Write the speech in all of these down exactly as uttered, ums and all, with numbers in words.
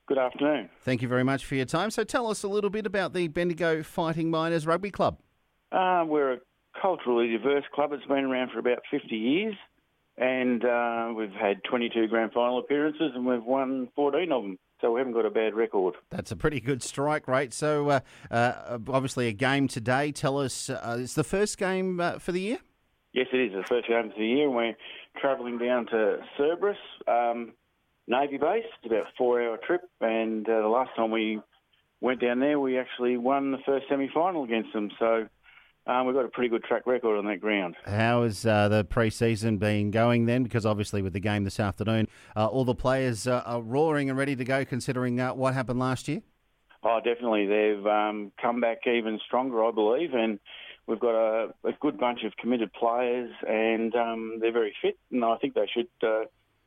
Good afternoon. Thank you very much for your time. So tell us a little bit about the Bendigo Fighting Miners Rugby Club. Uh, we're a culturally diverse club. It's been around for about fifty years, and uh, we've had twenty-two grand final appearances, and we've won fourteen of them. So we haven't got a bad record. That's a pretty good strike rate. So uh, uh, obviously a game today. Tell us, uh, it's the first game uh, for the year? Yes, it is the first game of the year, and we're travelling down to Cerberus, um, Navy base. It's about a four-hour trip, and uh, the last time we went down there, we actually won the first semi-final against them. So um, we've got a pretty good track record on that ground. How has uh, the pre-season been going then? Because obviously with the game this afternoon, uh, all the players uh, are roaring and ready to go considering uh, what happened last year? Oh, definitely. They've um, come back even stronger, I believe, and we've got a, a good bunch of committed players, and um, they're very fit, and I think they should uh,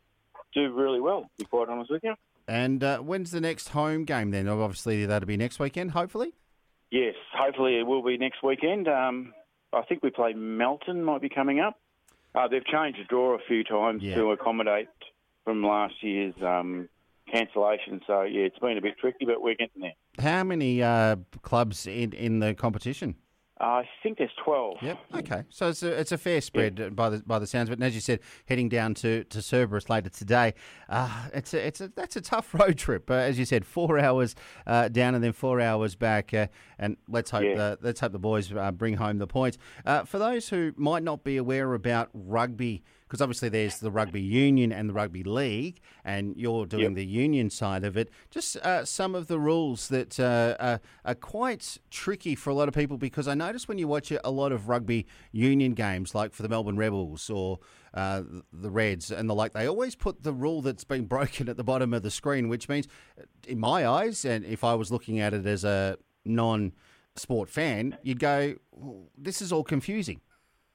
do really well, to be quite honest with you. And uh, when's the next home game then? Obviously that'll be next weekend, hopefully? Yes, hopefully it will be next weekend. Um, I think we play Melton, might be coming up. Uh, they've changed the draw a few times yeah. to accommodate from last year's um, cancellation. So, yeah, it's been a bit tricky, but we're getting there. How many uh, clubs in, in the competition? I think there's twelve. Yep. Okay. So it's a, it's a fair spread yep. by the by the sounds of it. And as you said, heading down to, to Cerberus later today, uh, it's a, it's a, that's a tough road trip. Uh, as you said, four hours uh, down and then four hours back. Uh, and let's hope yeah. the, let's hope the boys uh, bring home the points. Uh, for those who might not be aware about rugby, because obviously there's the rugby union and the rugby league, and you're doing yep. the union side of it. Just uh, some of the rules that uh, are, are quite tricky for a lot of people, because I notice when you watch a lot of rugby union games, like for the Melbourne Rebels or uh, the Reds and the like, they always put the rule that's been broken at the bottom of the screen, which means, in my eyes, and if I was looking at it as a non-sport fan, you'd go, well, this is all confusing.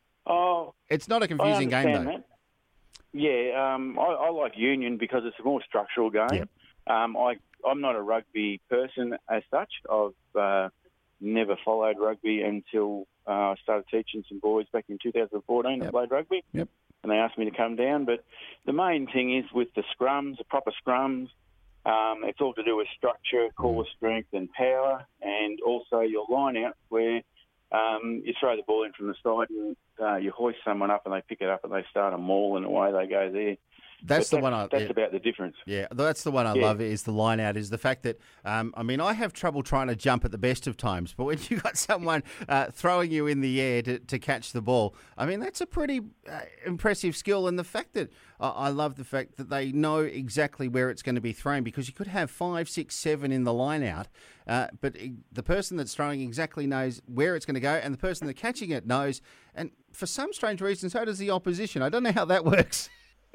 Oh, it's not a confusing game, though. That. Yeah, um, I, I like union because it's a more structural game. Yep. Um, I, I'm not a rugby person as such. I've uh, never followed rugby until uh, I started teaching some boys back in two thousand fourteen that yep. played rugby. Yep. And they asked me to come down. But the main thing is with the scrums, the proper scrums, um, it's all to do with structure, core strength and power, and also your line out where um, you throw the ball in from the side and uh, you hoist someone up and they pick it up and they start a maul and away they go there. That's but the that's, one I... That's yeah. about the difference. Yeah, that's the one I yeah. love, is the line out, is the fact that, um, I mean, I have trouble trying to jump at the best of times, but when you've got someone uh, throwing you in the air to, to catch the ball, I mean, that's a pretty uh, impressive skill. And the fact that, uh, I love the fact that they know exactly where it's going to be thrown, because you could have five, six, seven in the line out, uh, but the person that's throwing exactly knows where it's going to go, and the person that's catching it knows, and for some strange reason, so does the opposition. I don't know how that works.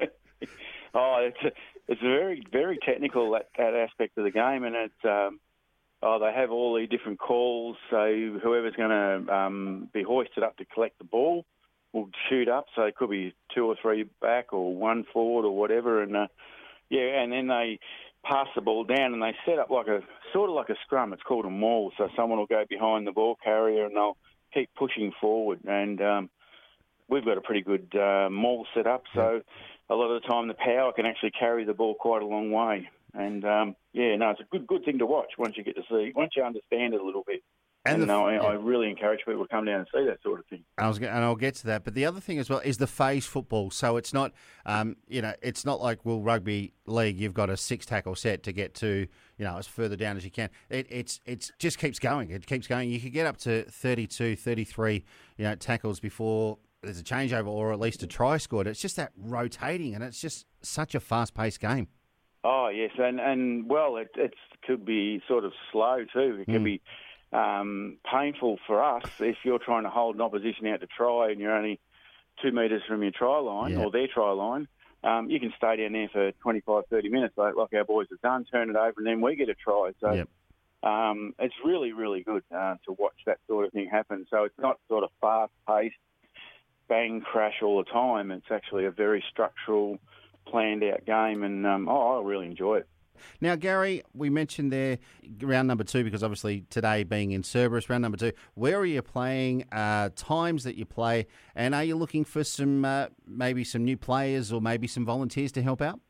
Oh, it's a, it's a very, very technical, that, that aspect of the game, and it's, um, oh, they have all the different calls, so whoever's going to um, be hoisted up to collect the ball will shoot up, so it could be two or three back or one forward or whatever, and uh, yeah, and then they pass the ball down and they set up like a, sort of like a scrum, it's called a maul, so someone will go behind the ball carrier and they'll keep pushing forward, and um, we've got a pretty good uh, maul set up, so a lot of the time the power can actually carry the ball quite a long way. And, um, yeah, no, it's a good good thing to watch once you get to see, once you understand it a little bit. And, and the, I, yeah. I really encourage people to come down and see that sort of thing. I was, and I'll get to that. But the other thing as well is the phase football. So it's not, um, you know, it's not like, well, rugby league, you've got a six tackle set to get to, you know, as further down as you can. It it's it's just keeps going. It keeps going. You could get up to thirty-two, thirty-three, you know, tackles before there's a changeover or at least a try scored. It's just that rotating, and it's just such a fast-paced game. Oh, yes, and, and well, it it's, could be sort of slow too. It can mm. be um, painful for us if you're trying to hold an opposition out to try and you're only two metres from your try line yeah. or their try line. Um, you can stay down there for twenty-five, thirty minutes like, like our boys have done, turn it over, and then we get a try. So yep. um, it's really, really good uh, to watch that sort of thing happen. So it's not sort of fast-paced, bang crash all the time. It's actually a very structural, planned out game, and um, oh, I really enjoy it. Now, Gary, we mentioned there round number two, because obviously today being in Cerberus, round number two, where are you playing, uh, times that you play, and are you looking for some uh, maybe some new players or maybe some volunteers to help out?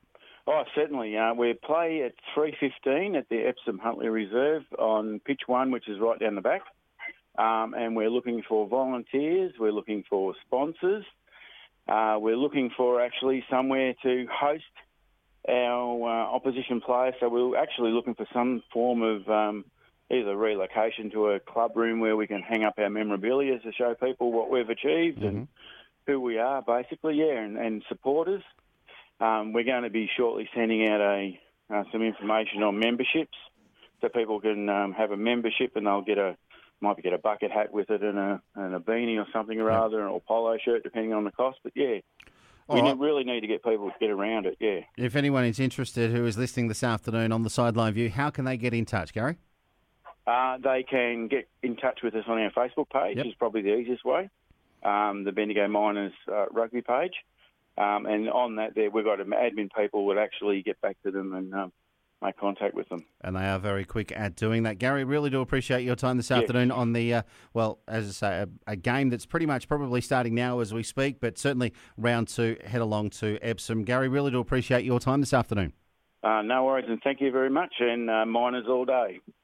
Oh, certainly. Uh, we play at three fifteen at the Epsom Huntley Reserve on pitch one, which is right down the back. Um, and we're looking for volunteers. We're looking for sponsors. Uh, we're looking for actually somewhere to host our uh, opposition players. So we're actually looking for some form of um, either relocation to a club room where we can hang up our memorabilia to show people what we've achieved mm-hmm. and who we are, basically, yeah, and, and supporters. Um, we're going to be shortly sending out a uh, some information on memberships, so people can um, have a membership and they'll get a might get a bucket hat with it and a and a beanie or something or yeah. other, or polo shirt, depending on the cost. But yeah, All we right. need, really need to get people to get around it. Yeah. If anyone is interested who is listening this afternoon on the Sideline View, how can they get in touch, Gary? Uh, they can get in touch with us on our Facebook page. Yep. Is probably the easiest way. Um, the Bendigo Miners uh, rugby page. Um, and on that there, we've got admin people would actually get back to them and um, make contact with them. And they are very quick at doing that. Gary, really do appreciate your time this yes. afternoon on the, uh, well, as I say, a, a game that's pretty much probably starting now as we speak, but certainly round two, head along to Epsom. Gary, really do appreciate your time this afternoon. Uh, no worries, and thank you very much, and uh, Miners all day.